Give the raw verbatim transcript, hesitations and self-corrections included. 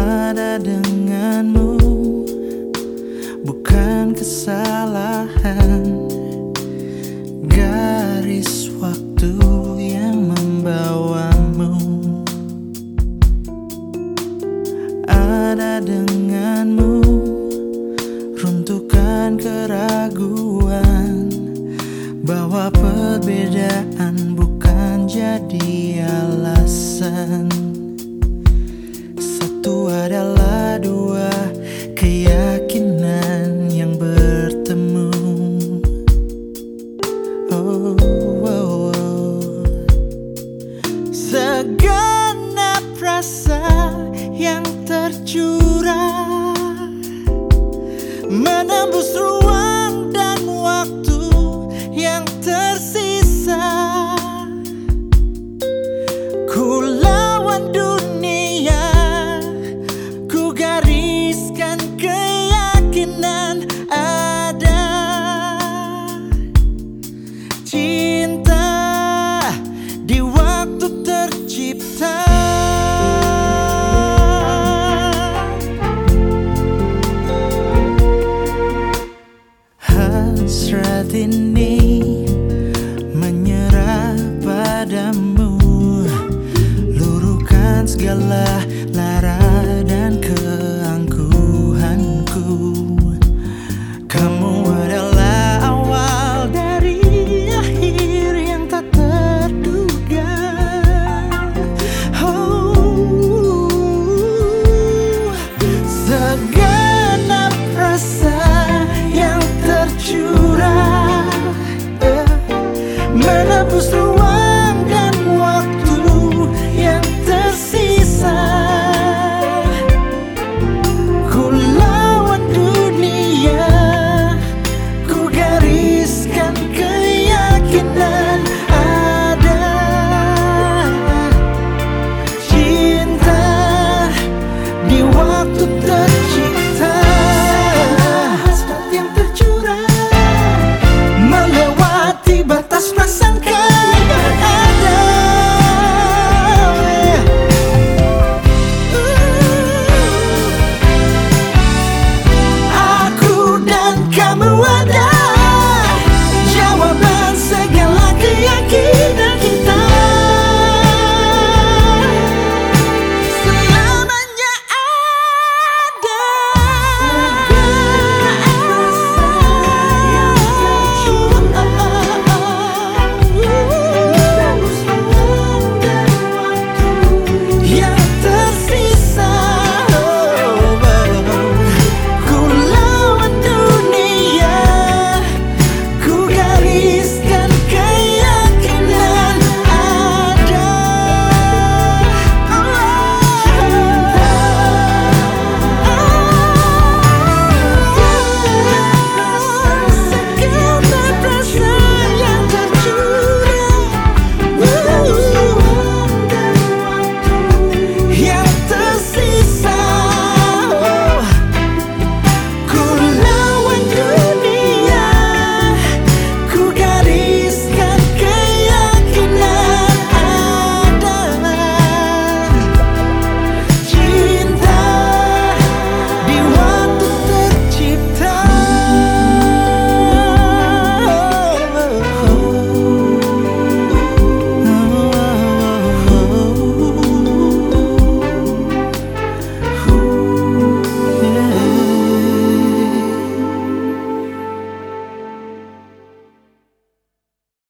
ada denganmu, bukan kesalahan garis waktu yang membawamu. Ada denganmu, runtuhkan keraguan bahwa perbedaan bukan jadi alasan. Satu adalah dua keyakinan yang bertemu. Oh, oh, oh. Segenap rasa yang tercurah menembus ruang dan waktu yang tersisa. Ku lawan dunia, ku gariskan keyakinan ada cinta di waktu tercipta. Hasrat ini menyerah padamu, luruhkan segala